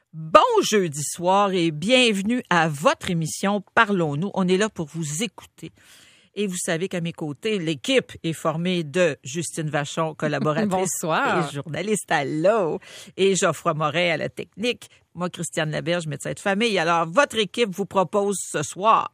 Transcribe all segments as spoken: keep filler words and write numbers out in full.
Bon jeudi soir et bienvenue à votre émission Parlons-nous. On est là pour vous écouter. Et vous savez qu'à mes côtés, l'équipe est formée de Justine Vachon, collaboratrice Bonsoir. et journaliste à l'eau, et Geoffroy Moret à la technique. Moi, Christiane Laberge, médecin de famille. Alors, votre équipe vous propose ce soir,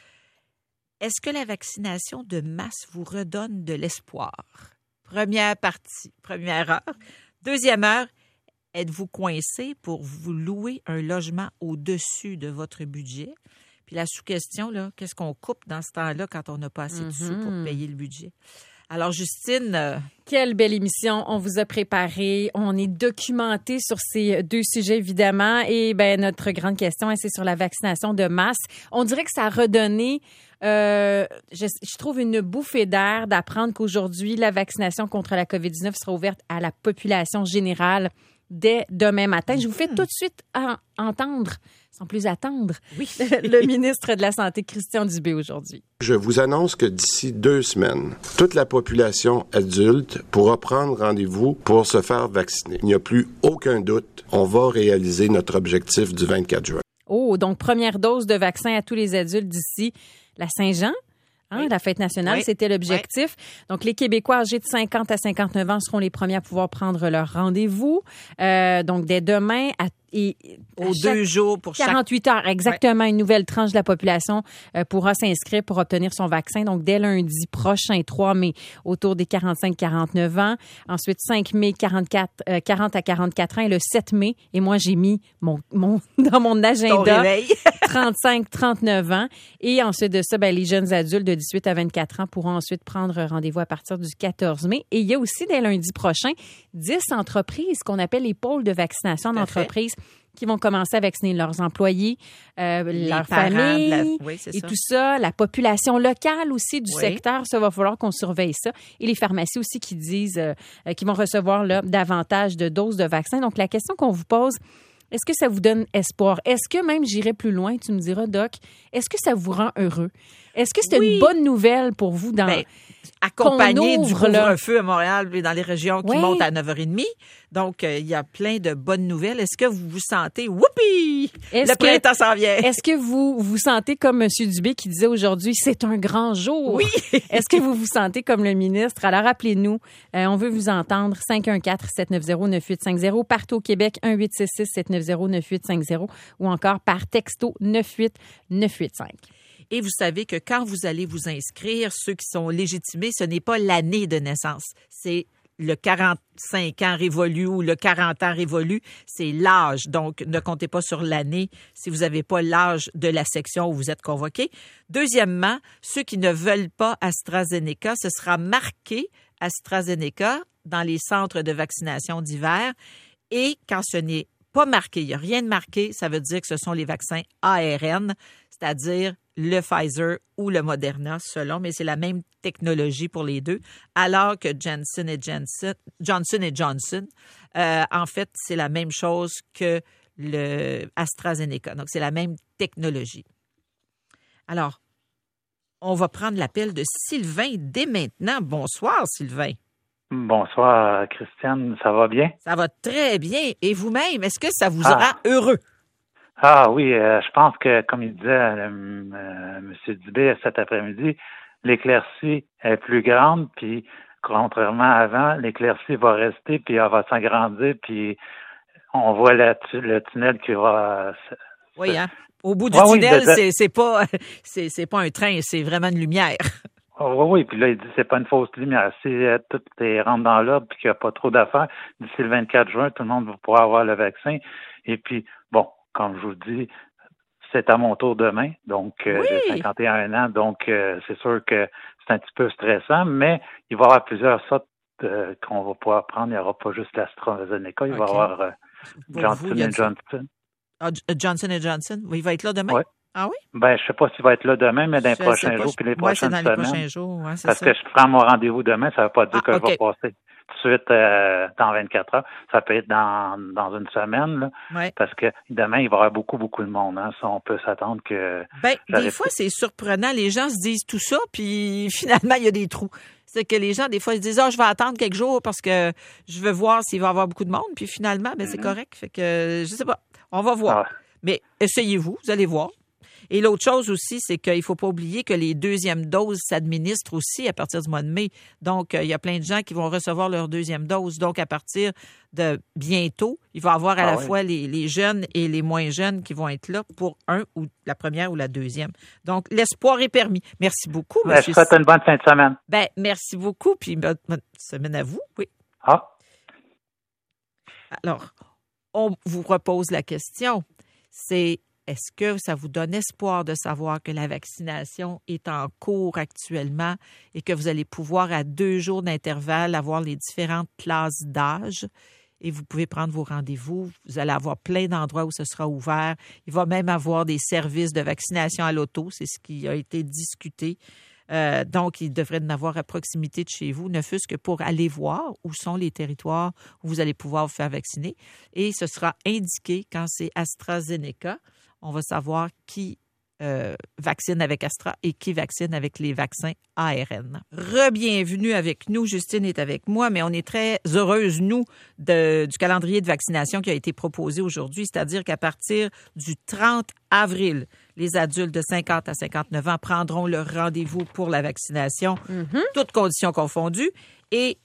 est-ce que la vaccination de masse vous redonne de l'espoir? Première partie, première heure. Deuxième heure, êtes-vous coincé pour vous louer un logement au-dessus de votre budget? Puis la sous-question, là, qu'est-ce qu'on coupe dans ce temps-là quand on n'a pas assez de sous pour payer le budget? Alors, Justine... Euh... Quelle belle émission on vous a préparée. On est documenté sur ces deux sujets, évidemment. Et ben notre grande question, c'est sur la vaccination de masse. On dirait que ça a redonné, euh, je, je trouve, une bouffée d'air d'apprendre qu'aujourd'hui, la vaccination contre la covid dix-neuf sera ouverte à la population générale dès demain matin. Je vous fais tout de suite en, entendre, sans plus attendre, oui. le ministre de la Santé, Christian Dubé, aujourd'hui. Je vous annonce que d'ici deux semaines, toute la population adulte pourra prendre rendez-vous pour se faire vacciner. Il n'y a plus aucun doute, on va réaliser notre objectif du vingt-quatre juin. Oh, donc première dose de vaccin à tous les adultes d'ici la Saint-Jean. Hein, oui. La fête nationale, oui. C'était l'objectif. Oui. Donc, les Québécois âgés de cinquante à cinquante-neuf ans seront les premiers à pouvoir prendre leur rendez-vous. Euh, donc, dès demain, à Et aux deux jours pour quarante-huit chaque... heures, exactement, ouais. Une nouvelle tranche de la population euh, pourra s'inscrire pour obtenir son vaccin. Donc, dès lundi prochain, trois mai, autour des quarante-cinq à quarante-neuf ans. Ensuite, cinq mai, quarante-quatre, euh, quarante à quarante-quatre ans. Et le sept mai, et moi, j'ai mis mon, mon dans mon agenda trente-cinq à trente-neuf ans. Et ensuite de ça, ben, les jeunes adultes de dix-huit à vingt-quatre ans pourront ensuite prendre rendez-vous à partir du quatorze mai. Et il y a aussi, dès lundi prochain, dix entreprises qu'on appelle les pôles de vaccination d'entreprise qui vont commencer à vacciner leurs employés, euh, leurs familles la... oui, et ça. Tout ça. La population locale aussi du oui. secteur, ça va falloir qu'on surveille ça. Et les pharmacies aussi qui disent euh, qui vont recevoir là, davantage de doses de vaccins. Donc, la question qu'on vous pose, est-ce que ça vous donne espoir? Est-ce que même, j'irai plus loin, tu me diras, Doc, est-ce que ça vous rend heureux? Est-ce que c'est oui. une bonne nouvelle pour vous dans... Ben, accompagné du couvre-feu à Montréal et dans les régions qui oui. montent à neuf heures trente. Donc, euh, il y a plein de bonnes nouvelles. Est-ce que vous vous sentez, whoopie, le que, printemps s'en vient? Est-ce que vous vous sentez comme M. Dubé qui disait aujourd'hui, c'est un grand jour? Oui. Est-ce que vous vous sentez comme le ministre? Alors, appelez-nous. Euh, on veut vous entendre. cinq un quatre, sept neuf zéro, neuf huit cinq zéro. Partout au Québec, un huit six six, sept neuf zéro, neuf huit cinq zéro. Ou encore par texto neuf huit neuf huit cinq. Et vous savez que quand vous allez vous inscrire, ceux qui sont légitimés, ce n'est pas l'année de naissance. C'est le quarante-cinq ans révolu ou le quarante ans révolu. C'est l'âge. Donc, ne comptez pas sur l'année si vous n'avez pas l'âge de la section où vous êtes convoqué. Deuxièmement, ceux qui ne veulent pas AstraZeneca, ce sera marqué AstraZeneca dans les centres de vaccination d'hiver. Et quand ce n'est pas marqué, il n'y a rien de marqué, ça veut dire que ce sont les vaccins A R N, c'est-à-dire le Pfizer ou le Moderna, selon, mais c'est la même technologie pour les deux, alors que Johnson et Johnson, Johnson et Johnson, euh, en fait, c'est la même chose que le AstraZeneca. Donc, c'est la même technologie. Alors, on va prendre l'appel de Sylvain dès maintenant. Bonsoir, Sylvain. Bonsoir, Christiane. Ça va bien? Ça va très bien. Et vous-même, est-ce que ça vous ah. rend heureux? Ah oui, euh, je pense que, comme il disait euh, euh, M. Dubé cet après-midi, l'éclaircie est plus grande, puis contrairement à avant, l'éclaircie va rester, puis elle va s'agrandir, puis on voit la, le tunnel qui va... Euh, oui, hein? Au bout du ouais, tunnel, oui, de, de... c'est, c'est pas c'est, c'est pas un train, c'est vraiment une lumière. Oh, oui, oui, puis là, il dit c'est pas une fausse lumière. Si euh, tout est rentre dans l'ordre puis qu'il n'y a pas trop d'affaires, d'ici le vingt-quatre juin, tout le monde va pouvoir avoir le vaccin. Et puis, bon, comme je vous dis, c'est à mon tour demain, donc euh, oui. j'ai cinquante et un ans, donc euh, c'est sûr que c'est un petit peu stressant, mais il va y avoir plusieurs sortes euh, qu'on va pouvoir prendre. Il n'y aura pas juste l'AstraZeneca, il okay. va y avoir euh, Johnson vous, et Johnson. Ah, Johnson et Johnson, il va être là demain? Oui. Ah oui? Ben, je sais pas s'il va être là demain, mais dans les prochains jours puis les ouais, prochaines c'est dans semaines. Les prochains jours, ouais, c'est parce ça. que je prends mon rendez-vous demain, ça ne veut pas dire ah, que okay. je vais passer tout de suite euh, dans vingt-quatre heures. Ça peut être dans dans une semaine, là, ouais. parce que demain, il va y avoir beaucoup, beaucoup de monde. Hein, ça, on peut s'attendre que... Ben, des fois, c'est surprenant. Les gens se disent tout ça, puis finalement, il y a des trous. C'est que les gens, des fois, ils se disent « Ah, oh, je vais attendre quelques jours parce que je veux voir s'il va y avoir beaucoup de monde. » Puis finalement, ben, mm-hmm. c'est correct. Fait que, je sais pas. On va voir. Ah. Mais essayez-vous, vous allez voir. Et l'autre chose aussi, c'est qu'il ne faut pas oublier que les deuxièmes doses s'administrent aussi à partir du mois de mai. Donc, il y a plein de gens qui vont recevoir leur deuxième dose. Donc, à partir de bientôt, il va y avoir à Ah la oui. fois les, les jeunes et les moins jeunes qui vont être là pour un ou la première ou la deuxième. Donc, l'espoir est permis. Merci beaucoup, Ben, monsieur. je souhaite une bonne fin de semaine. Ben, merci beaucoup. Puis, bonne, bonne semaine à vous. Oui. Ah. Alors, on vous repose la question. C'est est-ce que ça vous donne espoir de savoir que la vaccination est en cours actuellement et que vous allez pouvoir, à deux jours d'intervalle, avoir les différentes classes d'âge et vous pouvez prendre vos rendez-vous. Vous allez avoir plein d'endroits où ce sera ouvert. Il va même avoir des services de vaccination à l'auto. C'est ce qui a été discuté. Euh, donc, il devrait y en avoir à proximité de chez vous, ne fût-ce que pour aller voir où sont les territoires où vous allez pouvoir vous faire vacciner. Et ce sera indiqué quand c'est AstraZeneca. On va savoir qui euh, vaccine avec Astra et qui vaccine avec les vaccins A R N. Re-bienvenue avec nous. Justine est avec moi, mais on est très heureuse, nous, de, du calendrier de vaccination qui a été proposé aujourd'hui, c'est-à-dire qu'à partir du trente avril, les adultes de cinquante à cinquante-neuf ans prendront leur rendez-vous pour la vaccination, mm-hmm. toutes conditions confondues, et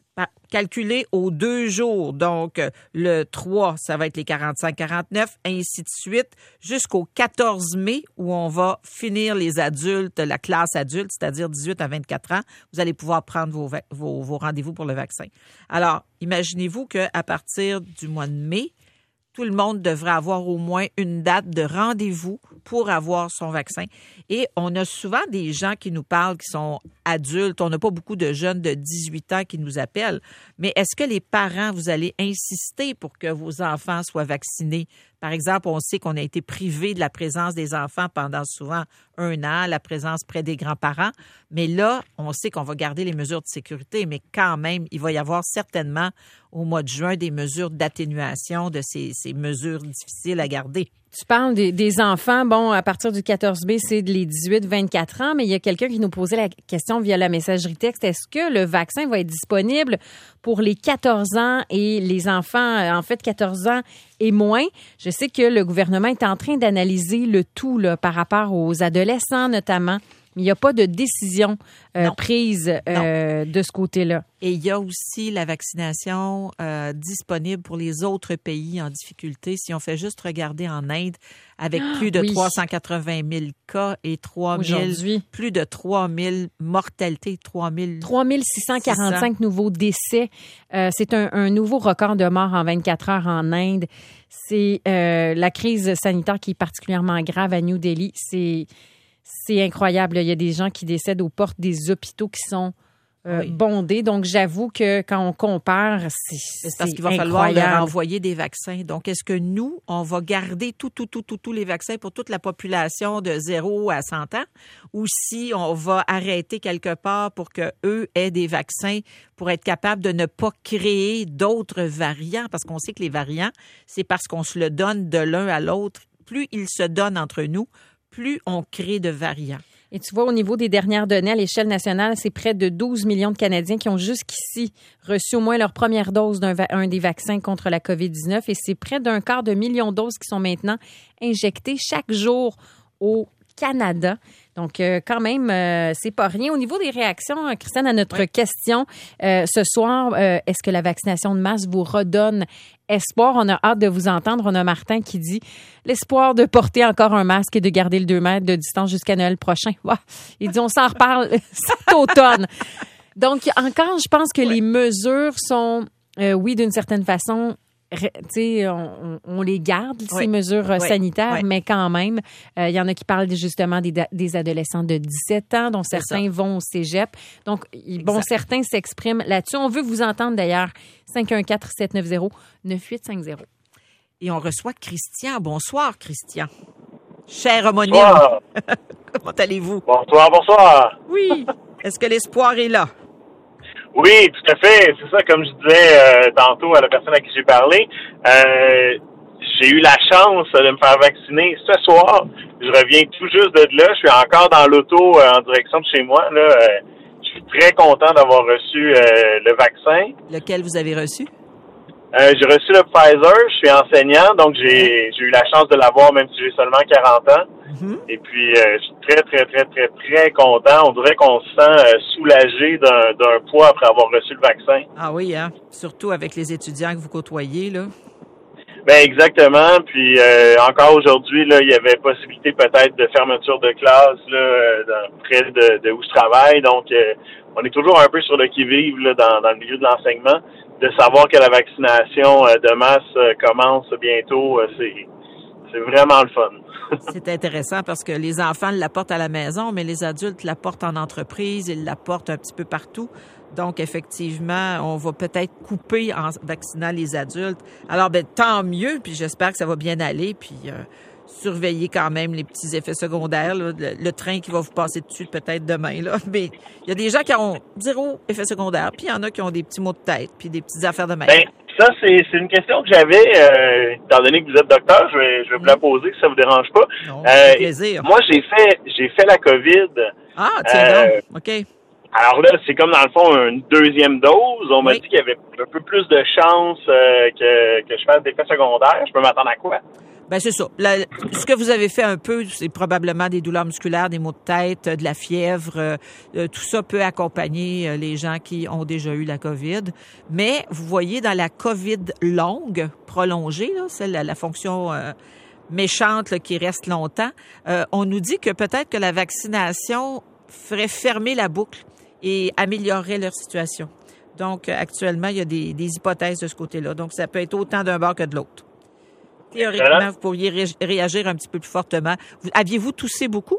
calculé aux deux jours. Donc, le trois, ça va être les quarante-cinq quarante-neuf, ainsi de suite, jusqu'au quatorze mai, où on va finir les adultes, la classe adulte, c'est-à-dire dix-huit à vingt-quatre ans. Vous allez pouvoir prendre vos, vos, vos rendez-vous pour le vaccin. Alors, imaginez-vous qu'à partir du mois de mai, tout le monde devrait avoir au moins une date de rendez-vous pour avoir son vaccin. Et on a souvent des gens qui nous parlent qui sont adultes. On n'a pas beaucoup de jeunes de dix-huit ans qui nous appellent. Mais est-ce que les parents, vous allez insister pour que vos enfants soient vaccinés? Par exemple, on sait qu'on a été privé de la présence des enfants pendant souvent un an, la présence près des grands-parents. Mais là, on sait qu'on va garder les mesures de sécurité, mais quand même, il va y avoir certainement au mois de juin des mesures d'atténuation de ces, ces mesures difficiles à garder. Tu parles des, des enfants. Bon, à partir du quatorze mai, c'est les dix-huit vingt-quatre ans, mais il y a quelqu'un qui nous posait la question via la messagerie texte. Est-ce que le vaccin va être disponible pour les quatorze ans et les enfants, en fait, quatorze ans et moins? Je sais que le gouvernement est en train d'analyser le tout là, par rapport aux adolescents notamment. Mais il n'y a pas de décision euh, prise euh, de ce côté-là. Et il y a aussi la vaccination euh, disponible pour les autres pays en difficulté. Si on fait juste regarder en Inde, avec ah, plus de oui. trois cent quatre-vingt mille cas et trois mille, plus de trois mille mortalités, trois mille trois mille six cent quarante-cinq nouveaux décès. Euh, c'est un, un nouveau record de morts en vingt-quatre heures en Inde. C'est euh, la crise sanitaire qui est particulièrement grave à New Delhi. C'est C'est incroyable. Il y a des gens qui décèdent aux portes des hôpitaux qui sont euh, oui. bondés. Donc, j'avoue que quand on compare, c'est, c'est, c'est parce qu'il va incroyable. falloir leur envoyer des vaccins. Donc, est-ce que nous, on va garder tout, tout, tout, tout, tous les vaccins pour toute la population de zéro à cent ans? Ou si on va arrêter quelque part pour qu'eux aient des vaccins pour être capable de ne pas créer d'autres variants? Parce qu'on sait que les variants, c'est parce qu'on se le donne de l'un à l'autre. Plus ils se donnent entre nous, plus on crée de variants. Et tu vois, au niveau des dernières données à l'échelle nationale, c'est près de douze millions de Canadiens qui ont jusqu'ici reçu au moins leur première dose d'un va- un des vaccins contre la covid dix-neuf et c'est près d'un quart de million de doses qui sont maintenant injectées chaque jour au Canada. Donc, euh, quand même, euh, c'est pas rien. Au niveau des réactions, Christiane, à notre oui. question, euh, ce soir, euh, est-ce que la vaccination de masse vous redonne espoir? On a hâte de vous entendre. On a Martin qui dit l'espoir de porter encore un masque et de garder le deux mètres de distance jusqu'à Noël prochain. Wow. Il dit, on s'en reparle cet automne. Donc, encore, je pense que oui. les mesures sont, euh, oui, d'une certaine façon, tu sais, on, on les garde, oui. ces mesures oui. sanitaires, oui. mais quand même, il euh, y en a qui parlent justement des, des adolescents de dix-sept ans, dont certains vont au cégep. Donc, exact. bon, certains s'expriment là-dessus. On veut vous entendre d'ailleurs. cinq un quatre, sept neuf zéro, neuf huit cinq zéro. Et on reçoit Christian. Bonsoir, Christian. Cher homonyme. Comment allez-vous? Bonsoir, bonsoir. Oui. Est-ce que l'espoir est là? Oui, tout à fait. C'est ça, comme je disais euh, tantôt à la personne à qui j'ai parlé. Euh, j'ai eu la chance de me faire vacciner ce soir. Je reviens tout juste de là. Je suis encore dans l'auto euh, en direction de chez moi. Là, euh, je suis très content d'avoir reçu euh, le vaccin. Lequel vous avez reçu? Euh, j'ai reçu le Pfizer, je suis enseignant, donc j'ai, j'ai eu la chance de l'avoir même si j'ai seulement quarante ans. Mm-hmm. Et puis, euh, je suis très, très, très, très, très content. On dirait qu'on se sent euh, soulagé d'un, d'un poids après avoir reçu le vaccin. Ah oui, hein? Surtout avec les étudiants que vous côtoyez, là. Ben exactement. Puis euh, encore aujourd'hui, là, il y avait possibilité peut-être de fermeture de classe là, dans, près de, de où je travaille. Donc, euh, on est toujours un peu sur le qui-vive là, dans, dans le milieu de l'enseignement. De savoir que la vaccination euh, de masse euh, commence bientôt, euh, c'est c'est vraiment le fun. C'est intéressant parce que les enfants l'apportent à la maison, mais les adultes l'apportent en entreprise, ils l'apportent un petit peu partout. Donc, effectivement, on va peut-être couper en vaccinant les adultes. Alors, ben tant mieux, puis j'espère que ça va bien aller, puis euh, surveiller quand même les petits effets secondaires, là, le, le train qui va vous passer dessus peut-être demain, là. Mais il y a des gens qui ont zéro effet secondaire, puis il y en a qui ont des petits maux de tête, puis des petites affaires de même. Ben, ça, c'est, c'est une question que j'avais, euh, étant donné que vous êtes docteur, je vais, je vais vous la poser, si ça vous dérange pas. Non, euh, plaisir. Moi, j'ai fait, j'ai fait la COVID. Ah, tiens euh, donc, OK. Alors là, c'est comme dans le fond une deuxième dose. On m'a oui. dit qu'il y avait un peu plus de chances euh, que, que je fasse des effets secondaires. Je peux m'attendre à quoi? Ben c'est ça. La, ce que vous avez fait un peu, c'est probablement des douleurs musculaires, des maux de tête, de la fièvre. Euh, tout ça peut accompagner les gens qui ont déjà eu la COVID. Mais vous voyez, dans la COVID longue, prolongée, là, celle la, la fonction euh, méchante là, qui reste longtemps, euh, on nous dit que peut-être que la vaccination ferait fermer la boucle et améliorerait leur situation. Donc, actuellement, il y a des, des hypothèses de ce côté-là. Donc, ça peut être autant d'un bord que de l'autre. Théoriquement, vous pourriez ré- réagir un petit peu plus fortement. Vous, aviez-vous toussé beaucoup?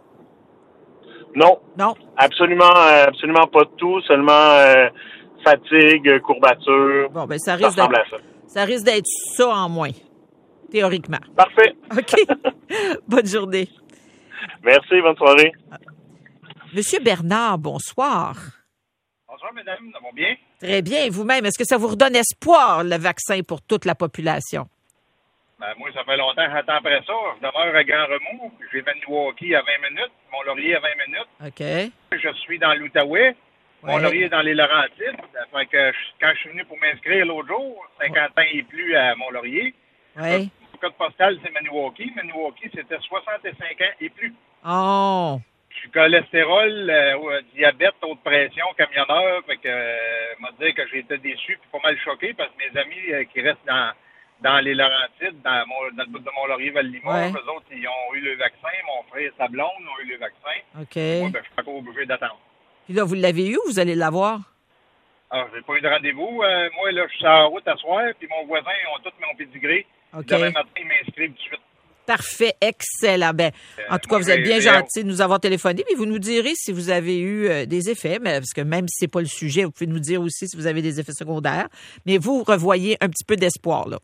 Non. Non? Absolument, absolument pas de tout, seulement euh, fatigue, courbature. Bon, ben ça ça risque ressemble d'être, à ça. ça risque d'être ça en moins, théoriquement. Parfait. OK. Bonne journée. Merci, bonne soirée. Monsieur Bernard, bonsoir. Bonsoir, mesdames, ça va bien? Très bien. Vous-même, est-ce que ça vous redonne espoir, le vaccin, pour toute la population? Ben, moi, ça fait longtemps que j'attends après ça. Je demeure à Grand Remous. J'ai Maniwaki à vingt minutes, Mont-Laurier à vingt minutes. OK. Je suis dans l'Outaouais. Mont-Laurier est dans les Laurentides. Fait que je- quand je suis venu pour m'inscrire l'autre jour, cinquante ans et plus à Mont-Laurier, Oui. le code postal, c'est Maniwaki. Maniwaki, c'était soixante-cinq ans et plus. Oh! Je suis cholestérol, euh, diabète, haute pression, camionneur. Fait que, euh, m'a dit que j'ai été déçu puis pas mal choqué parce que mes amis euh, qui restent dans dans les Laurentides, dans, mon, dans le bout de Mont-Laurier, Val-Limoges, Ouais. eux autres, ils ont eu le vaccin. Mon frère et sa blonde ont eu le vaccin. OK. Moi, ben, je suis encore obligé d'attendre. Puis là, vous l'avez eu ou vous allez l'avoir? Alors, j'ai pas eu de rendez-vous. Euh, moi, là, je suis en route à soir, puis mon voisin, ils ont tous mon pédigré. OK. Demain matin, ils m'inscrivent tout de suite. Parfait, excellent. Ben, en tout cas, moi, vous êtes j'ai- bien j'ai- gentil de nous avoir téléphoné, puis vous nous direz si vous avez eu euh, des effets, mais parce que même si c'est pas le sujet, vous pouvez nous dire aussi si vous avez des effets secondaires. Mais vous revoyez un petit peu d'espoir, là.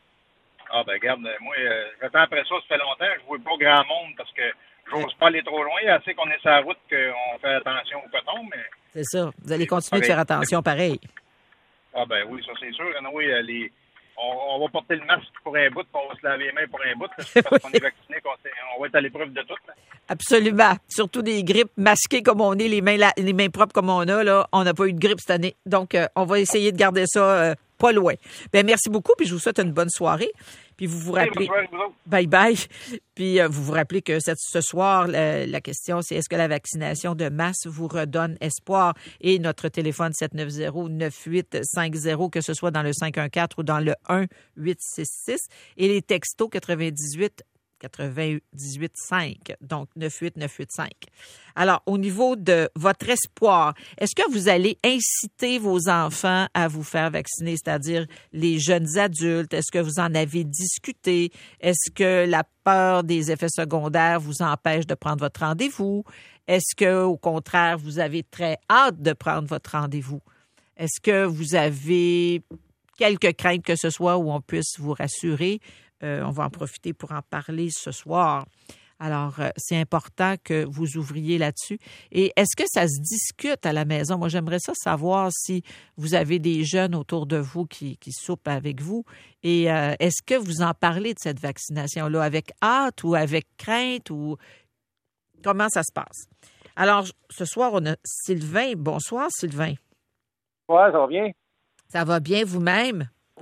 Ah, ben, regarde, moi, euh, j'attends après ça, ça fait longtemps. Je vois pas grand monde parce que j'ose pas aller trop loin. Assez qu'on est sur la route qu'on fait attention au coton, mais. C'est ça. Vous allez continuer de faire attention pareil. Ah, ben oui, ça, c'est sûr. Oui, les. On, on va porter le masque pour un bout, puis on va se laver les mains pour un bout, parce qu'on est vacciné, qu'on s'est- on va être à l'épreuve de tout. Là. Absolument. Surtout des grippes masquées comme on est, les mains, la- les mains propres comme on a, là. On n'a pas eu de grippe cette année. Donc, euh, on va essayer de garder ça euh, pas loin. Ben merci beaucoup, puis je vous souhaite une bonne soirée. Puis vous vous rappelez... Bye bye. Puis euh, vous vous rappelez que cette, ce soir, la, la question, c'est est-ce que la vaccination de masse vous redonne espoir? Et notre téléphone sept neuf zéro neuf huit cinq zéro, que ce soit dans le cinq un quatre ou dans le un huit six six. Et les textos quatre-vingt-dix-huit quatre-vingt-dix-huit cinq, donc neuf huit neuf huit cinq. Alors, au niveau de votre espoir, est-ce que vous allez inciter vos enfants à vous faire vacciner, c'est-à-dire les jeunes adultes? Est-ce que vous en avez discuté? Est-ce que la peur des effets secondaires vous empêche de prendre votre rendez-vous? Est-ce que, au contraire, vous avez très hâte de prendre votre rendez-vous? Est-ce que vous avez quelques craintes que ce soit où on puisse vous rassurer? Euh, on va en profiter pour en parler ce soir. Alors, euh, c'est important que vous ouvriez là-dessus. Et est-ce que ça se discute à la maison? Moi, j'aimerais ça savoir si vous avez des jeunes autour de vous qui, qui soupent avec vous. Et euh, est-ce que vous en parlez de cette vaccination-là avec hâte ou avec crainte ou comment ça se passe? Alors, ce soir, on a Sylvain. Bonsoir, Sylvain. Ouais, ça va bien. Ça va bien vous-même?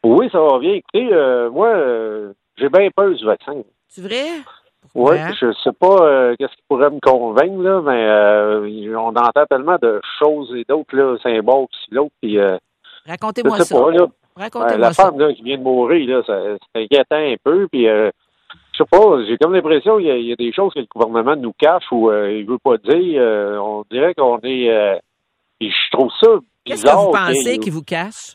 Oui, ça va bien. Écoutez, euh, moi, euh, j'ai bien peur du vaccin. C'est vrai? Oui, Ouais. je sais pas euh, qu'est-ce qui pourrait me convaincre, là, mais euh, on entend tellement de choses et d'autres, là, symboles, puis l'autre, puis euh, Racontez-moi je sais ça. pas, là. Racontez-moi Euh, la ça. femme là, qui vient de mourir, là, ça, c'est inquiétant un peu, puis euh, je sais pas, j'ai comme l'impression qu'il y, a, il y a des choses que le gouvernement nous cache ou euh, il veut pas dire. Euh, on dirait qu'on est... Euh, et je trouve ça Qu'est-ce bizarre. que vous pensez qu'il qui vous cache?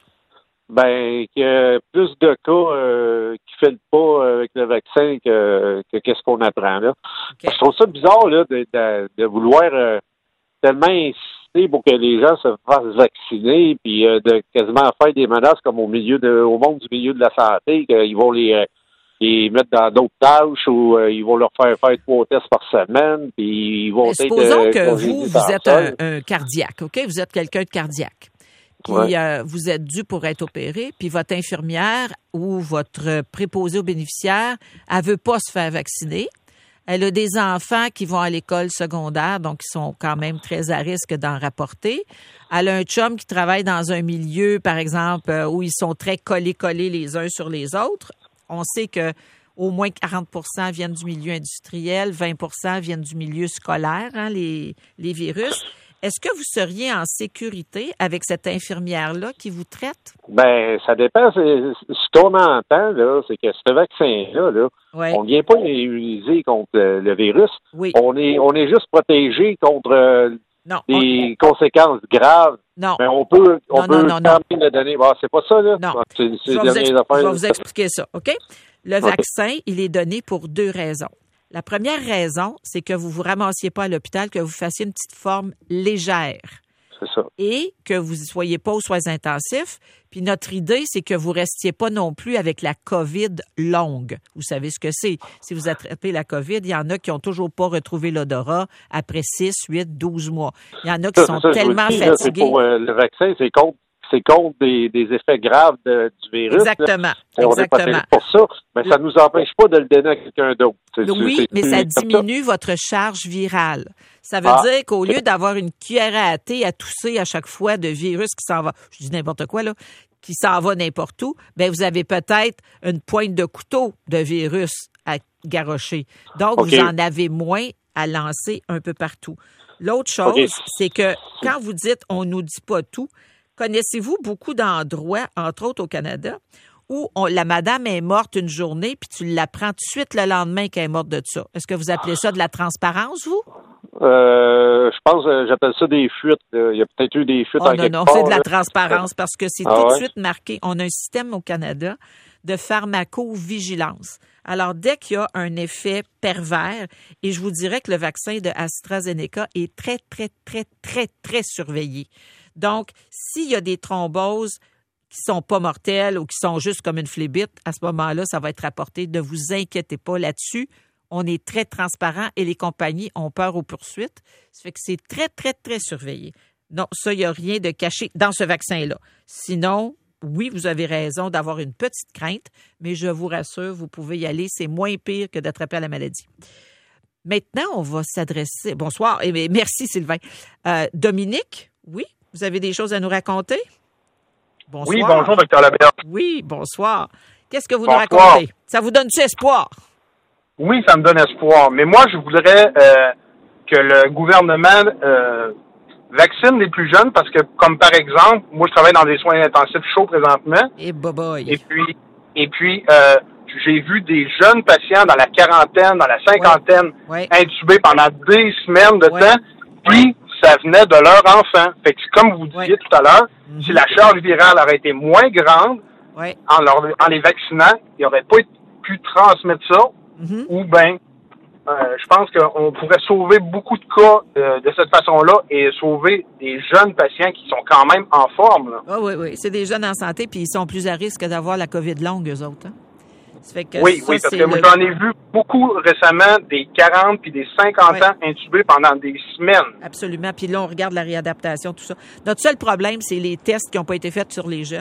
Ben, qu'il y a plus de cas euh, qui ne fait pas avec le vaccin que, que qu'est-ce qu'on apprend là. Okay. Je trouve ça bizarre là de, de, de vouloir euh, tellement insister pour que les gens se fassent vacciner, puis euh, de quasiment faire des menaces comme au milieu de, au monde du milieu de la santé, qu'ils vont les, euh, les mettre dans d'autres tâches ou euh, ils vont leur faire faire trois tests par semaine, puis ils vont Mais être supposons euh, que congédiés vous, par vous êtes sol. un, un cardiaque, OK? Vous êtes quelqu'un de cardiaque. Puis Ouais. euh, vous êtes dû pour être opéré, puis votre infirmière ou votre préposé aux bénéficiaires, elle veut pas se faire vacciner. Elle a des enfants qui vont à l'école secondaire, donc qui sont quand même très à risque d'en rapporter. Elle a un chum qui travaille dans un milieu, par exemple, où ils sont très collés-collés les uns sur les autres. On sait que au moins quarante pour cent viennent du milieu industriel, vingt pour cent viennent du milieu scolaire, hein, les, les virus. Est-ce que vous seriez en sécurité avec cette infirmière-là qui vous traite? Ben, ça dépend. C'est, ce qu'on entend, là, c'est que ce vaccin-là, là, Ouais. on ne vient pas immuniser contre euh, le virus. Oui. On est, on est juste protégé contre euh, Non. des conséquences graves. Non. Mais on peut, on Non, peut non, non, quand même le donner. Bon, c'est pas ça, là. Non. C'est, c'est Je vais, les vous, dernières expli- affaires. je vais vous expliquer ça, OK? Le vaccin, il est donné pour deux raisons. La première raison, c'est que vous ne vous ramassiez pas à l'hôpital, que vous fassiez une petite forme légère C'est ça. et que vous ne soyez pas aux soins intensifs. Puis notre idée, c'est que vous ne restiez pas non plus avec la COVID longue. Vous savez ce que c'est. Si vous attrapez la COVID, il y en a qui n'ont toujours pas retrouvé l'odorat après six, huit, douze mois. Il y en a qui Ça, sont ça, je vous tellement le dis, là, c'est fatigués. pour euh, le vaccin, c'est contre, c'est contre des, des effets graves de- du virus. Exactement. Là. On est Exactement. protégé pour ça, mais ça ne nous empêche pas de le donner à quelqu'un d'autre. C'est- Oui, c'est- mais c'est ça comme diminue votre charge virale. Ça veut Ah. dire qu'au lieu d'avoir une cuillère à thé à tousser à chaque fois de virus qui s'en va, je dis n'importe quoi, là, qui s'en va n'importe où, bien, vous avez peut-être une pointe de couteau de virus à garrocher. Donc, OK. vous en avez moins à lancer un peu partout. L'autre chose, OK. c'est que quand vous dites « on nous dit pas tout », connaissez-vous beaucoup d'endroits, entre autres au Canada, où on- la madame est morte une journée, puis tu l'apprends tout de suite le lendemain qu'elle est morte de ça? Est-ce que vous appelez ça de la transparence, vous? Euh, je pense, euh, j'appelle ça des fuites. là. Il y a peut-être eu des fuites Oh en non, quelque non, part, c'est de la là. transparence parce que c'est Ah tout de ouais? suite marqué. On a un système au Canada de pharmacovigilance. Alors, dès qu'il y a un effet pervers, et je vous dirais que le vaccin de AstraZeneca est très, très, très, très, très surveillé. Donc, s'il y a des thromboses qui sont pas mortelles ou qui sont juste comme une phlébite, à ce moment-là, ça va être rapporté. Ne vous inquiétez pas là-dessus. On est très transparent et les compagnies ont peur aux poursuites. Ça fait que c'est très, très, très surveillé. Non, ça, il n'y a rien de caché dans ce vaccin-là. Sinon, oui, vous avez raison d'avoir une petite crainte, mais je vous rassure, vous pouvez y aller. C'est moins pire que d'attraper la maladie. Maintenant, on va s'adresser... Bonsoir, et merci Sylvain. Euh, Dominique, oui, vous avez des choses à nous raconter? Bonsoir. Oui, bonjour, docteur Laberge. Oui, bonsoir. Qu'est-ce que vous Bonsoir. nous racontez? Ça vous donne-tu espoir? Oui, ça me donne espoir. Mais moi, je voudrais euh, que le gouvernement euh, vaccine les plus jeunes parce que, comme par exemple, moi, je travaille dans des soins intensifs chauds présentement. Et boboy. Et puis, et puis euh, j'ai vu des jeunes patients dans la quarantaine, dans la cinquantaine, Ouais. intubés pendant des semaines de Ouais. temps, puis ça venait de leur enfant. Fait que, comme vous disiez Ouais. tout à l'heure, Mhm. si la charge virale aurait été moins grande Ouais. en, leur, en les vaccinant, ils n'auraient pas pu transmettre ça. Mhm. Ou bien, euh, je pense qu'on pourrait sauver beaucoup de cas euh, de cette façon-là et sauver des jeunes patients qui sont quand même en forme. Là. Ah oui, oui. C'est des jeunes en santé, puis ils sont plus à risque d'avoir la COVID longue, eux autres. Hein? Ça fait que Oui, ça, oui, parce c'est que moi, le- j'en ai vu beaucoup récemment des quarante puis des cinquante Ouais. ans intubés pendant des semaines. Absolument. Puis là, on regarde la réadaptation, tout ça. Notre seul problème, c'est les tests qui n'ont pas été faits sur les jeunes.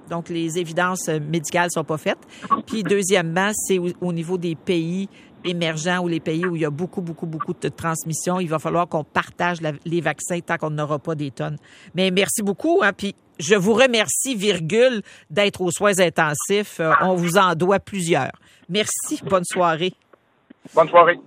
Donc, les évidences médicales sont pas faites. Puis, deuxièmement, c'est au, au niveau des pays émergents ou les pays où il y a beaucoup, beaucoup, beaucoup de transmission. Il va falloir qu'on partage la, les vaccins tant qu'on n'aura pas des tonnes. Mais merci beaucoup. Hein, puis, je vous remercie, virgule, d'être aux soins intensifs. Euh, on vous en doit plusieurs. Merci. Bonne soirée. Bonne soirée.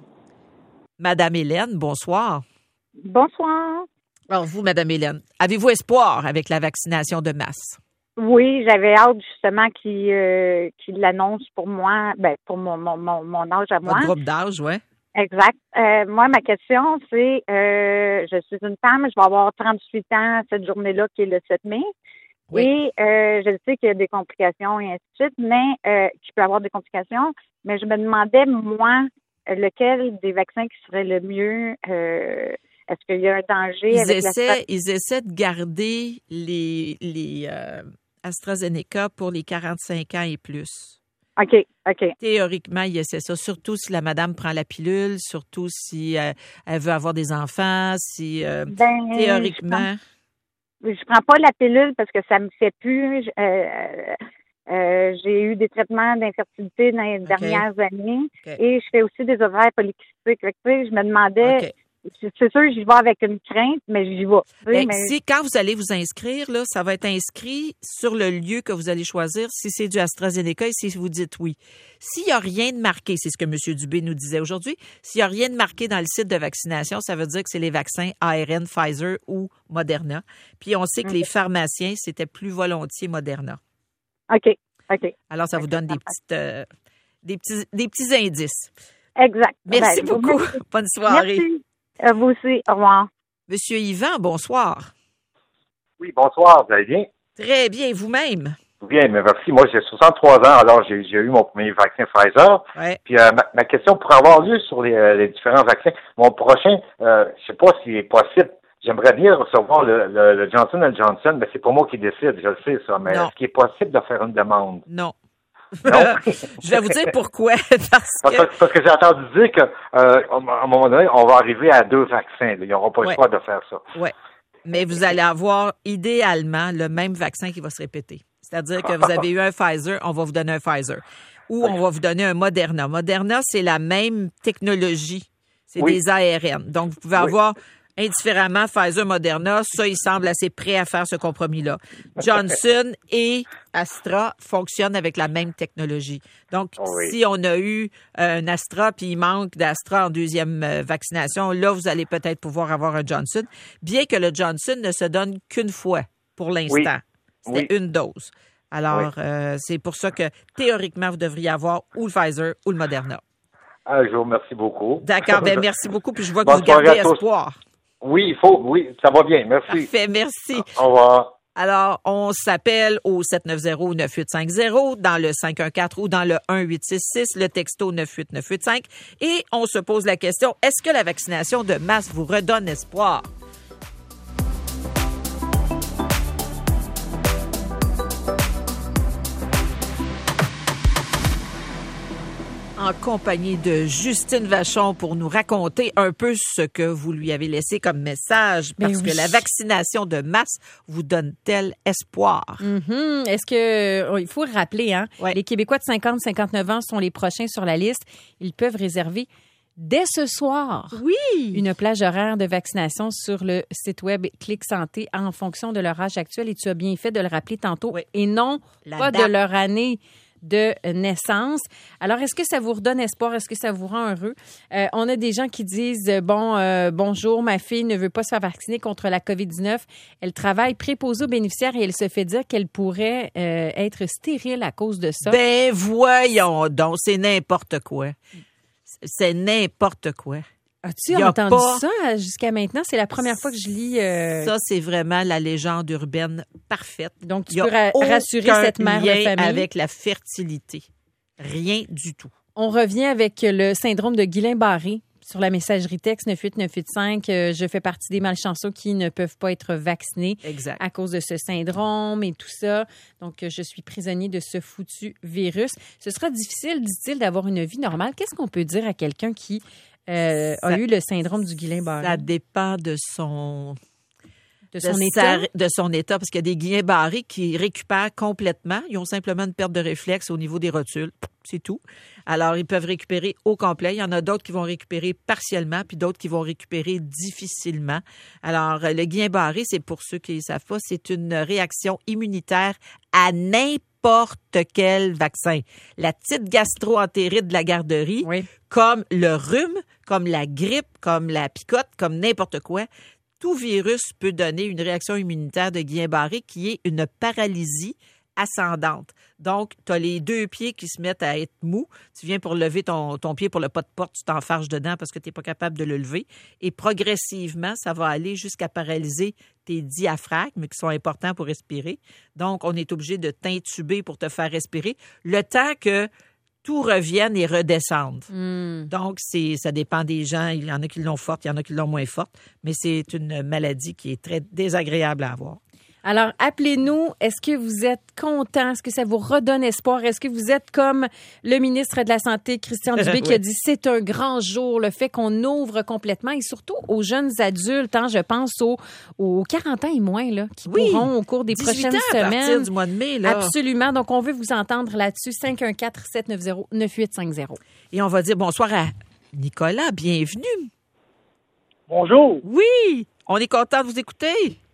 Madame Hélène, bonsoir. Bonsoir. Alors, vous, Madame Hélène, avez-vous espoir avec la vaccination de masse? Oui, j'avais hâte justement qu'il euh, qu'il l'annonce pour moi, ben pour mon, mon, mon, mon âge à moi. Votre groupe d'âge, oui. Exact. Euh, moi, ma question, c'est, euh, je suis une femme, je vais avoir trente-huit ans cette journée-là qui est le sept mai. Oui. Et euh, je sais qu'il y a des complications et ainsi de suite, mais euh, qu'il peut y avoir des complications. Mais je me demandais, moi, lequel des vaccins qui serait le mieux. Euh, est-ce qu'il y a un danger ils avec essaient, la... Ils essaient de garder les, les euh, AstraZeneca pour les quarante-cinq ans et plus. OK, OK. Théoriquement, ils essaient ça, surtout si la madame prend la pilule, surtout si euh, elle veut avoir des enfants, si euh, ben, théoriquement... Je prends, je prends pas la pilule parce que ça me fait plus... Je, euh, Euh, j'ai eu des traitements d'infertilité dans les okay. dernières années okay. et je fais aussi des ovaires polykystiques. Fait que, tu sais, je me demandais, okay. c'est sûr, j'y vais avec une crainte, mais j'y vais. Ben, mais... Si, quand vous allez vous inscrire, là, ça va être inscrit sur le lieu que vous allez choisir, si c'est du AstraZeneca et si vous dites oui. S'il n'y a rien de marqué, c'est ce que M. Dubé nous disait aujourd'hui, s'il n'y a rien de marqué dans le site de vaccination, ça veut dire que c'est les vaccins A R N, Pfizer ou Moderna. Puis on sait que okay. les pharmaciens, c'était plus volontiers Moderna. OK, OK. Alors, ça vous donne des petites, euh, des petits, des petits indices. Exact. Merci ben, beaucoup. Merci. Bonne soirée. Merci. À vous aussi. Au revoir. Monsieur Yvan, bonsoir. Oui, bonsoir. Vous allez bien? Très bien. Vous-même? Bien, mais merci. Moi, j'ai soixante-trois ans, alors j'ai, j'ai eu mon premier vaccin Pfizer. Ouais. Puis euh, ma, ma question pourrait avoir lieu sur les, euh, les différents vaccins. Mon prochain, euh, je sais pas s'il est possible. J'aimerais bien recevoir le, le, le Johnson and Johnson, mais c'est pas moi qui décide, je le sais ça. Mais non. Est-ce qu'il est possible de faire une demande? Non. Non? Je vais vous dire pourquoi. Parce que, parce, parce que j'ai entendu dire que euh, à un moment donné, on va arriver à deux vaccins. Là. Ils n'auront pas ouais. le choix de faire ça. Oui. Mais vous allez avoir idéalement le même vaccin qui va se répéter. C'est-à-dire que vous avez eu un Pfizer, on va vous donner un Pfizer. Ou on va vous donner un Moderna. Moderna, c'est la même technologie. C'est oui. des A R N. Donc, vous pouvez oui. avoir indifféremment Pfizer, Moderna. Ça, il semble assez prêt à faire ce compromis-là. Johnson et Astra fonctionnent avec la même technologie. Donc, oui. si on a eu un Astra puis il manque d'Astra en deuxième vaccination, là, vous allez peut-être pouvoir avoir un Johnson. Bien que le Johnson ne se donne qu'une fois pour l'instant. Oui. C'était oui. une dose. Alors, oui. euh, c'est pour ça que, théoriquement, vous devriez avoir ou le Pfizer ou le Moderna. Ah, je vous remercie beaucoup. D'accord, bien, merci beaucoup. Puis je vois que bon, vous gardez espoir. Oui, il faut. Oui, ça va bien. Merci. Parfait, merci. Au revoir. Alors, on s'appelle au sept neuf zéro neuf huit cinq zéro, dans le cinq un quatre ou dans le un huit six six, le texto neuf huit neuf huit cinq. Et on se pose la question, est-ce que la vaccination de masse vous redonne espoir? En compagnie de Justine Vachon pour nous raconter un peu ce que vous lui avez laissé comme message, parce oui. que la vaccination de masse vous donne-t-elle espoir? Mm-hmm. Est-ce que, oh, il faut le rappeler, hein? Ouais. Les Québécois de cinquante à cinquante-neuf ans sont les prochains sur la liste. Ils peuvent réserver dès ce soir oui. une plage horaire de vaccination sur le site web Clic Santé en fonction de leur âge actuel. Et tu as bien fait de le rappeler tantôt, oui. et non la pas date. de leur année de naissance. Alors, est-ce que ça vous redonne espoir? Est-ce que ça vous rend heureux? Euh, on a des gens qui disent, bon, euh, bonjour, ma fille ne veut pas se faire vacciner contre la covid dix-neuf. Elle travaille préposée aux bénéficiaires et elle se fait dire qu'elle pourrait euh, être stérile à cause de ça. Ben, voyons donc, c'est n'importe quoi. C'est n'importe quoi. As-tu entendu pas... ça jusqu'à maintenant? C'est la première fois que je lis... Euh... Ça, c'est vraiment la légende urbaine parfaite. Donc, tu peux ra- rassurer cette mère de famille. Avec la fertilité. Rien du tout. On revient avec le syndrome de Guillain-Barré sur la messagerie texte neuf huit neuf huit cinq. Euh, je fais partie des malchanceux qui ne peuvent pas être vaccinés exact. à cause de ce syndrome et tout ça. Donc, je suis prisonnier de ce foutu virus. Ce sera difficile, dit-il, d'avoir une vie normale. Qu'est-ce qu'on peut dire à quelqu'un qui... Euh, ça, a eu le syndrome du Guillain-Barré? Ça dépend de son De son de état? sa- de son état, parce qu'il y a des Guillain-Barré qui récupèrent complètement. Ils ont simplement une perte de réflexe au niveau des rotules. C'est tout. Alors, ils peuvent récupérer au complet. Il y en a d'autres qui vont récupérer partiellement, puis d'autres qui vont récupérer difficilement. Alors, le Guillain-Barré, c'est pour ceux qui ne savent pas, c'est une réaction immunitaire à n'importe quel vaccin. La petite gastro-entérite de la garderie, Oui. comme le rhume, comme la grippe, comme la picote, comme n'importe quoi, tout virus peut donner une réaction immunitaire de Guillain-Barré qui est une paralysie ascendante. Donc, tu as les deux pieds qui se mettent à être mous. Tu viens pour lever ton, ton pied pour le pas de porte, tu t'enfarges dedans parce que tu n'es pas capable de le lever. Et progressivement, ça va aller jusqu'à paralyser tes diaphragmes qui sont importants pour respirer. Donc, on est obligé de t'intuber pour te faire respirer le temps que tout revienne et redescende. Mm. Donc, c'est, ça dépend des gens. Il y en a qui l'ont forte, il y en a qui l'ont moins forte, mais c'est une maladie qui est très désagréable à avoir. Alors, appelez-nous. Est-ce que vous êtes content? Est-ce que ça vous redonne espoir? Est-ce que vous êtes comme le ministre de la Santé, Christian Dubé, qui a Oui. dit c'est un grand jour, le fait qu'on ouvre complètement et surtout aux jeunes adultes, hein, je pense aux, aux quarante ans et moins, là, qui Oui. pourront au cours des dix-huit prochaines ans à partir semaines. du mois de mai, là. Absolument. Donc, on veut vous entendre là-dessus. cinq un quatre, sept neuf zéro, neuf huit cinq zéro. Et on va dire bonsoir à Nicolas. Bienvenue. Bonjour. Oui, on est content de vous écouter.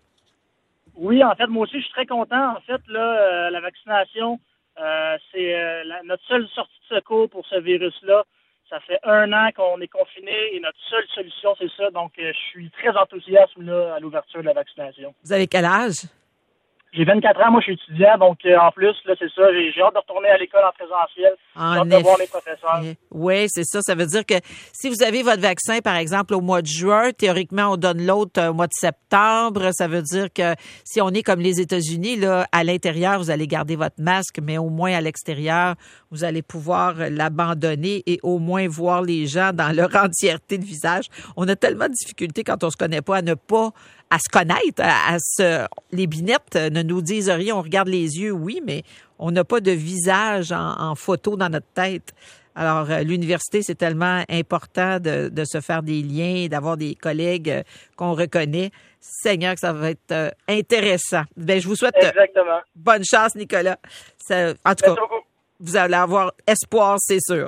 Oui, en fait, moi aussi, je suis très content. En fait, là, euh, la vaccination, euh, c'est euh, la- notre seule sortie de secours pour ce virus-là. Ça fait un an qu'on est confiné et notre seule solution, c'est ça. Donc, euh, je suis très enthousiaste là, à l'ouverture de la vaccination. Vous avez quel âge? J'ai vingt-quatre ans, moi, je suis étudiant. Donc, euh, en plus, là, c'est ça. J'ai, j'ai hâte de retourner à l'école en présentiel. J'ai En hâte de voir effet. les professeurs. Oui, c'est ça. Ça veut dire que si vous avez votre vaccin, par exemple, au mois de juin, théoriquement, on donne l'autre euh, au mois de septembre. Ça veut dire que si on est comme les États-Unis, là, à l'intérieur, vous allez garder votre masque, mais au moins à l'extérieur, vous allez pouvoir l'abandonner et au moins voir les gens dans leur entièreté de visage. On a tellement de difficultés quand on se connaît pas à ne pas à se connaître, à, à se... Les binettes ne nous disent rien. On regarde les yeux, oui, mais on n'a pas de visage en, en photo dans notre tête. Alors, euh, l'université, c'est tellement important de, de se faire des liens, d'avoir des collègues euh, qu'on reconnaît. Seigneur, que ça va être euh, intéressant. Ben, je vous souhaite euh, Exactement. bonne chance, Nicolas. Ça, en tout Merci cas, beaucoup. vous allez avoir espoir, c'est sûr.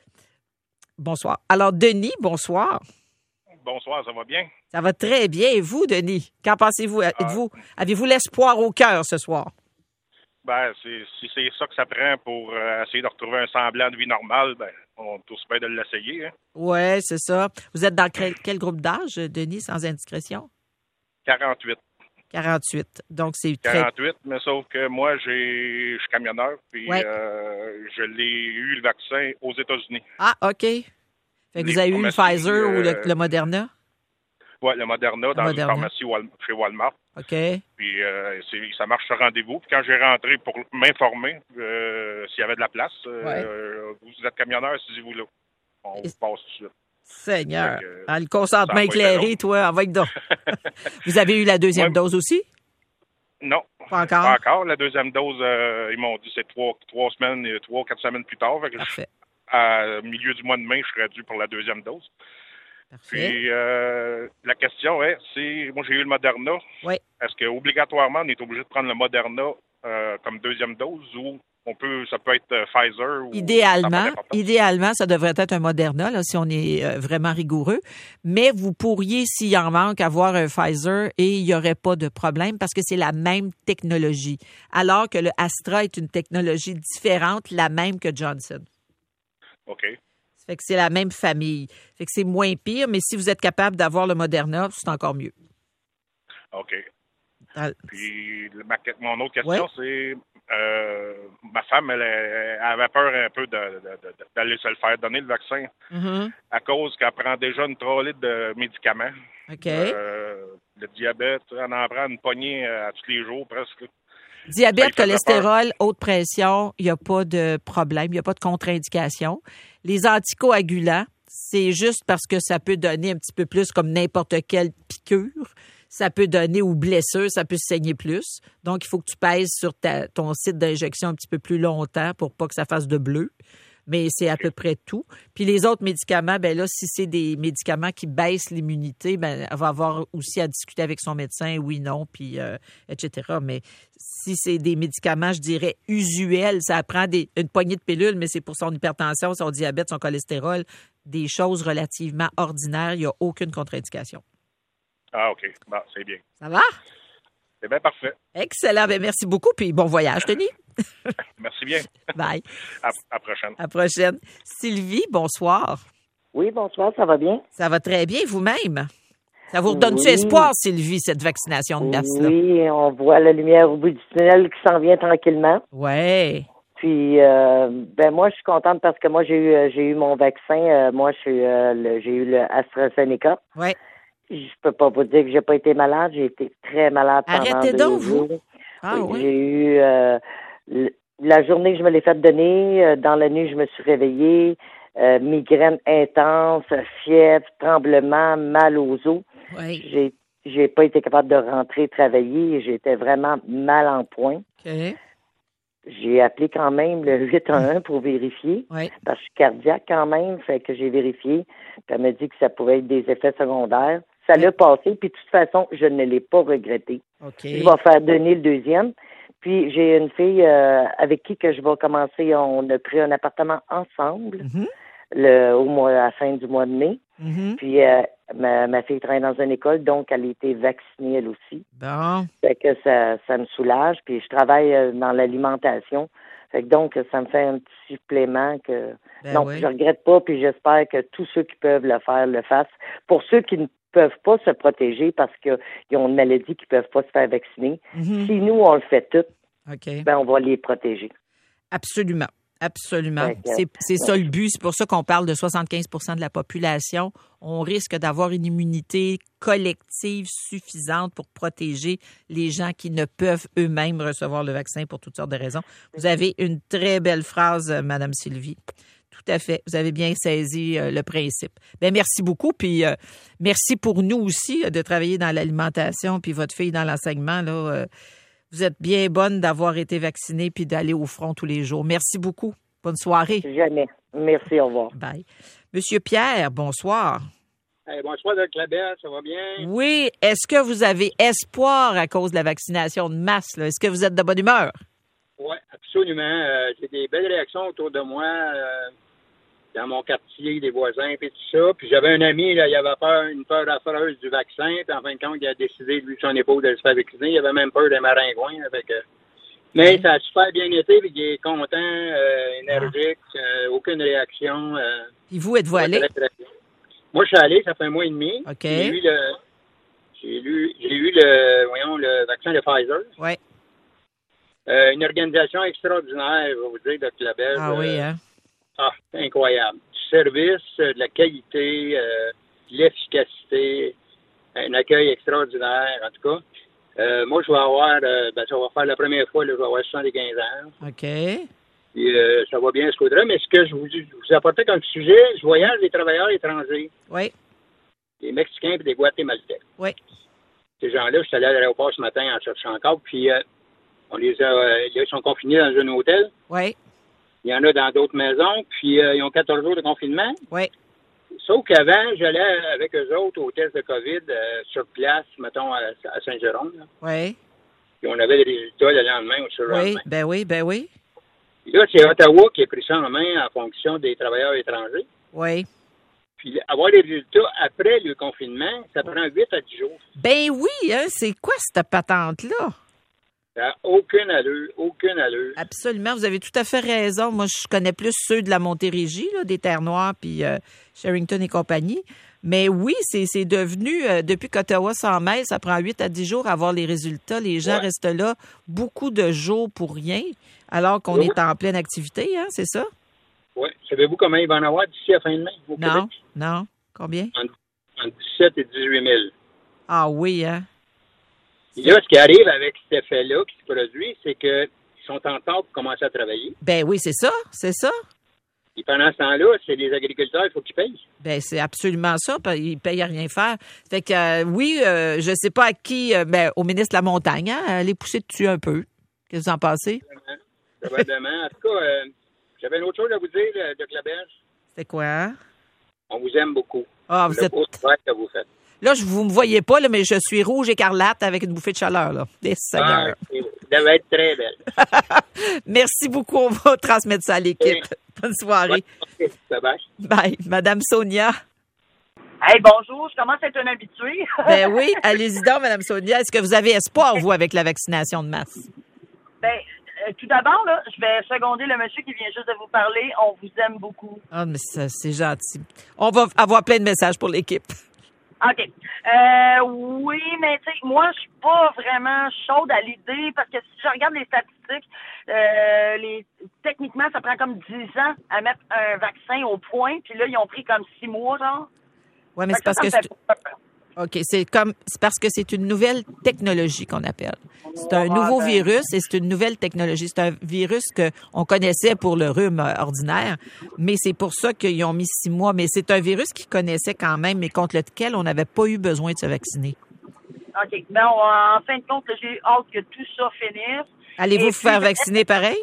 Bonsoir. Alors, Denis, bonsoir. Bonsoir, ça va bien? Ça va très bien. Et vous, Denis? Qu'en pensez-vous? Êtes-vous, avez-vous l'espoir au cœur ce soir? Ben, c'est, si c'est ça que ça prend pour euh, essayer de retrouver un semblant de vie normale, ben, on est tous bien de l'essayer. Hein? Oui, c'est ça. Vous êtes dans quel, quel groupe d'âge, Denis, sans indiscrétion? quarante-huit. quarante-huit. Donc, c'est très... quarante-huit, mais sauf que moi, j'ai, je suis camionneur, puis Ouais. euh, je l'ai eu, le vaccin, aux États-Unis. Ah, OK. Fait que Les vous avez eu le pharmacies, Pfizer ou le, euh, le Moderna? Ouais, le Moderna, dans Moderna. une pharmacie Wal- chez Walmart. OK. Puis euh, c'est, ça marche sur rendez-vous. Puis quand j'ai rentré pour m'informer euh, s'il y avait de la place, euh, Ouais. euh, vous êtes camionneur, suivez-vous là. On Et- vous passe tout de suite. Seigneur. Fait que, Ah, le consentement ça a pas été éclairé, long. toi, avec donc. Vous avez eu la deuxième Ouais. dose aussi? Non. Pas encore? Pas encore. La deuxième dose, euh, ils m'ont dit c'est trois, trois semaines, euh, trois, quatre semaines plus tard. Fait que je- Parfait. à milieu du mois de mai, je serais dû pour la deuxième dose. Parfait. Puis euh, la question est, c'est moi j'ai eu le Moderna. Oui. Est-ce qu'obligatoirement on est obligé de prendre le Moderna euh, comme deuxième dose ou on peut ça peut être euh, Pfizer ou ça a pas Idéalement, d'importance? idéalement, ça devrait être un Moderna, là, si on est euh, vraiment rigoureux. Mais vous pourriez, s'il en manque, avoir un Pfizer et il n'y aurait pas de problème parce que c'est la même technologie. Alors que le Astra est une technologie différente, la même que Johnson. OK. Ça fait que c'est la même famille. Ça fait que c'est moins pire, mais si vous êtes capable d'avoir le Moderna, c'est encore mieux. OK. Dans- Puis le- ma, mon autre question, Ouais. c'est euh, ma femme, elle, elle avait peur un peu de, de- de- d'aller se le faire donner le vaccin Mhm. à cause qu'elle prend déjà une trolley de médicaments. OK. Euh, le diabète, elle en prend une poignée euh, à tous les jours presque. Diabète, Ça lui faisait cholestérol, haute pression, il n'y a pas de problème, il n'y a pas de contre-indication. Les anticoagulants, c'est juste parce que ça peut donner un petit peu plus comme n'importe quelle piqûre. Ça peut donner ou blessure, ça peut saigner plus. Donc, il faut que tu pèses sur ta- ton site d'injection un petit peu plus longtemps pour pas que ça fasse de bleu. mais c'est à peu près tout. Puis les autres médicaments, ben là, si c'est des médicaments qui baissent l'immunité, ben elle va avoir aussi à discuter avec son médecin, oui, non, puis euh, et cetera. Mais si c'est des médicaments, je dirais, usuels, ça prend des, une poignée de pilules, mais c'est pour son hypertension, son diabète, son cholestérol, des choses relativement ordinaires. Il n'y a aucune contre-indication. Ah, OK. Bon, c'est bien. Ça va? C'est bien parfait. Excellent. Bien, merci beaucoup. Puis bon voyage, Denis. Merci bien. Bye. À la prochaine. À la prochaine. Sylvie, bonsoir. Oui, bonsoir. Ça va bien? Ça va très bien, vous-même. Ça vous redonne-tu Oui. espoir, Sylvie, cette vaccination de masse-là? Oui, on voit la lumière au bout du tunnel qui s'en vient tranquillement. Oui. Puis, euh, ben moi, je suis contente parce que moi, j'ai eu, j'ai eu mon vaccin. Euh, moi, je suis, euh, le, j'ai eu le AstraZeneca. Oui. Je peux pas vous dire que j'ai pas été malade. J'ai été très malade pendant Arrêtez deux donc, jours. vous. Ah, oui, oui. J'ai eu euh, le- la journée que je me l'ai fait donner. euh, Dans la nuit, je me suis réveillée. Euh, migraine intense, fièvre, tremblement, mal aux os. Oui. J'ai j'ai pas été capable de rentrer travailler. J'étais vraiment mal en point. OK. J'ai appelé quand même le huit un un pour vérifier. Oui. Parce que je suis cardiaque quand même. Fait que j'ai vérifié. Puis elle m'a dit que ça pouvait être des effets secondaires. Ça l'a passé. Puis de toute façon, je ne l'ai pas regretté. OK. Je vais faire donner le deuxième. Puis j'ai une fille euh, avec qui que je vais commencer. On a pris un appartement ensemble Mhm. le, au mois, à la fin du mois de mai. Mhm. Puis euh, ma, ma fille travaille dans une école, donc elle a été vaccinée elle aussi. Bon. Fait que ça, ça me soulage. Puis je travaille euh, dans l'alimentation. Fait que donc, ça me fait un petit supplément que Ben non, oui. je regrette pas, puis j'espère que tous ceux qui peuvent le faire le fassent. Pour ceux qui ne peuvent pas se protéger parce qu'ils ont une maladie qui ne peuvent pas se faire vacciner, Mhm. si nous, on le fait tout, OK. ben on va les protéger. Absolument. Absolument. Fait que, C'est, c'est ça le but. C'est pour ça qu'on parle de soixante-quinze pour cent de la population. On risque d'avoir une immunité collective suffisante pour protéger les gens qui ne peuvent eux-mêmes recevoir le vaccin pour toutes sortes de raisons. Vous avez une très belle phrase, euh, Madame Sylvie. Tout à fait. Vous avez bien saisi euh, le principe. Bien, merci beaucoup. Puis euh, merci pour nous aussi euh, de travailler dans l'alimentation, puis votre fille dans l'enseignement, là. euh, Vous êtes bien bonne d'avoir été vaccinée puis d'aller au front tous les jours. Merci beaucoup. Bonne soirée. Jamais. Merci, au revoir. Bye. Monsieur Pierre, bonsoir. Hey, bonsoir, Docteur Clabert, ça va bien? Oui, est-ce que vous avez espoir à cause de la vaccination de masse, là? Est-ce que vous êtes de bonne humeur? Oui, absolument. Euh, j'ai des belles réactions autour de moi, euh, dans mon quartier, des voisins, et tout ça. Puis j'avais un ami, là, il avait peur, une peur affreuse du vaccin, puis en fin de compte, il a décidé, lui, son épaule, de se faire vacciner. Il avait même peur des maringouins. Là, fait que... Mais ça a super bien été, puis il est content, euh, énergique, euh, aucune réaction. Euh, Puis vous, êtes-vous allé? très, très bien. Moi, je suis allé, ça fait un mois et demi. OK. J'ai eu le, j'ai lu, j'ai eu le, voyons, le vaccin de Pfizer. Oui. Euh, une organisation extraordinaire, je vais vous dire, Docteur Clabert. Ah oui, hein? Ah, incroyable. Du service, euh, de la qualité, euh, de l'efficacité, un accueil extraordinaire, en tout cas. Euh, moi, je vais avoir, euh, ben, ça va faire la première fois, là, je vais avoir soixante-quinze ans. OK. Puis, euh, ça va bien ce côté-là. Mais ce que je vous, je vous apportais comme sujet, je voyage des travailleurs étrangers. Oui. Des Mexicains et des Guatémaltais. Oui. Ces gens-là, je suis allé à l'aéroport ce matin en cherchant encore, puis euh, on les a, euh, ils sont confinés dans un hôtel. Oui. Il y en a dans d'autres maisons, puis euh, ils ont quatorze jours de confinement. Oui. Sauf qu'avant, j'allais avec eux autres au test de COVID euh, sur place, mettons, à, à Saint-Jérôme. Là. Oui. Puis on avait des résultats le lendemain ou sur le Oui. lendemain. Ben oui, ben oui. Puis là, c'est Ottawa qui a pris ça en main en fonction des travailleurs étrangers. Oui. Puis avoir les résultats après le confinement, ça prend huit à dix jours. Ben oui, hein? C'est quoi cette patente-là? Ça n'a aucune allure, aucune allure. Absolument, vous avez tout à fait raison. Moi, je connais plus ceux de la Montérégie, là, des Terres-Noires, puis euh, Sherrington et compagnie. Mais oui, c'est, c'est devenu, euh, depuis qu'Ottawa s'en mêle, ça prend huit à dix jours à avoir les résultats. Les gens Ouais. restent là beaucoup de jours pour rien, alors qu'on Oui. est en pleine activité, hein, c'est ça? Oui. Savez-vous combien il va en avoir d'ici à la fin de mai au Non, Québec? non. Combien? Entre, entre dix-sept et dix-huit mille. Ah oui, hein? Et là, ce qui arrive avec cet effet-là qui se produit, c'est qu'ils sont en temps pour commencer à travailler. Ben oui, c'est ça, c'est ça. Et pendant ce temps-là, c'est les agriculteurs, il faut qu'ils payent. Ben c'est absolument ça. Ils payent à rien faire. Fait que euh, oui, euh, je sais pas à qui, euh, ben au ministre de la Montagne, hein, les pousser dessus un peu. Qu'est-ce que vous en pensez? Probablement. En tout cas, euh, J'avais une autre chose à vous dire, euh, de Clabège. C'est quoi? On vous aime beaucoup. Ah, vous le êtes... beau travail que vous faites. Là, je, vous ne me voyez pas, là, mais je suis rouge écarlate avec une bouffée de chaleur. Là. Des Ah, vous devez être très belle. Merci beaucoup. On va transmettre ça à l'équipe. Oui. Bonne soirée. Ouais, bye bye. Bye. Madame Sonia. Hey, bonjour. Je commence à être un habitué. Ben oui. Allez-y donc, Madame Sonia. Est-ce que vous avez espoir, vous, avec la vaccination de masse? Ben, euh, tout d'abord, là, je vais seconder le monsieur qui vient juste de vous parler. On vous aime beaucoup. Ah, mais ça, c'est gentil. On va avoir plein de messages pour l'équipe. OK. Euh, oui, mais tu sais, moi, je suis pas vraiment chaude à l'idée parce que si je regarde les statistiques, euh, les techniquement, ça prend comme dix ans à mettre un vaccin au point, puis là, ils ont pris comme six mois, genre. Oui, mais c'est parce que... C'est... OK, c'est comme c'est parce que c'est une nouvelle technologie qu'on appelle. C'est un nouveau virus et c'est une nouvelle technologie. C'est un virus qu'on connaissait pour le rhume ordinaire, mais c'est pour ça qu'ils ont mis six mois. Mais c'est un virus qu'ils connaissaient quand même, mais contre lequel on n'avait pas eu besoin de se vacciner. OK. Ben, en fin de compte, j'ai hâte que tout ça finisse. Allez-vous vous faire puis, vacciner pareil?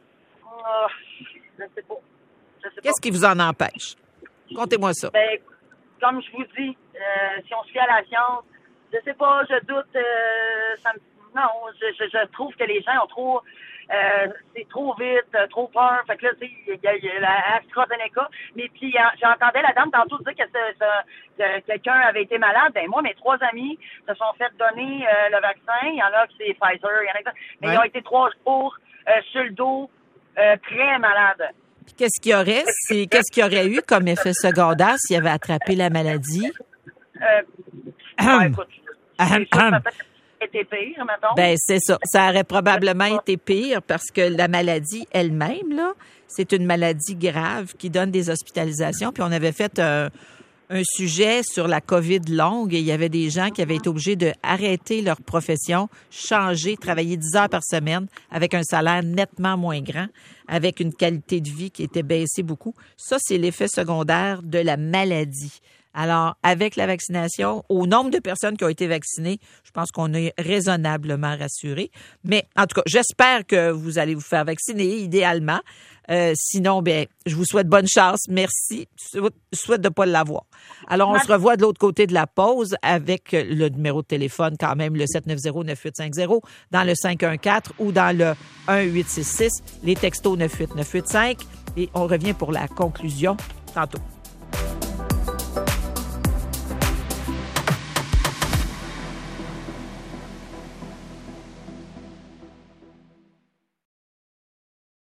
Euh, je ne sais pas. Je sais pas. Qu'est-ce qui vous en empêche? Contez-moi ça. Ben, comme je vous dis, euh, si on se fie à la science, je sais pas, je doute, euh, ça me, non, je, je, je trouve que les gens ont trop, euh, c'est trop vite, trop peur. Fait que là, tu sais, il y, y a la AstraZeneca. Mais puis, j'entendais la dame tantôt dire que, ce, ce, que quelqu'un avait été malade. Ben moi, mes trois amis se sont fait donner euh, le vaccin. Il y en a qui c'est Pfizer, il y en a qui mais ouais. Ils ont été trois jours euh, sur le dos, euh, très malades. Puis qu'est-ce qu'il y aurait, c'est qu'est-ce qu'il y aurait eu comme effet secondaire s'il avait attrapé la maladie? Euh, ouais, écoute, c'est sûr, ça peut été pire, mettons. Ben, c'est ça. Ça aurait probablement été pire parce que la maladie elle-même, là, c'est une maladie grave qui donne des hospitalisations. Puis on avait fait un, un sujet sur la COVID longue et il y avait des gens qui avaient été obligés d'arrêter leur profession, changer, travailler dix heures par semaine avec un salaire nettement moins grand, avec une qualité de vie qui était baissée beaucoup. Ça, c'est l'effet secondaire de la maladie. Alors, avec la vaccination, au nombre de personnes qui ont été vaccinées, je pense qu'on est raisonnablement rassurés. Mais en tout cas, j'espère que vous allez vous faire vacciner, idéalement. Euh, sinon, bien, je vous souhaite bonne chance. Merci. Je souhaite de ne pas l'avoir. Alors, on se revoit de l'autre côté de la pause avec le numéro de téléphone, quand même, le sept neuf zéro neuf huit cinq zéro, dans le cinq un quatre ou dans le un huit six six, les textos neuf huit neuf huit cinq. Et on revient pour la conclusion tantôt.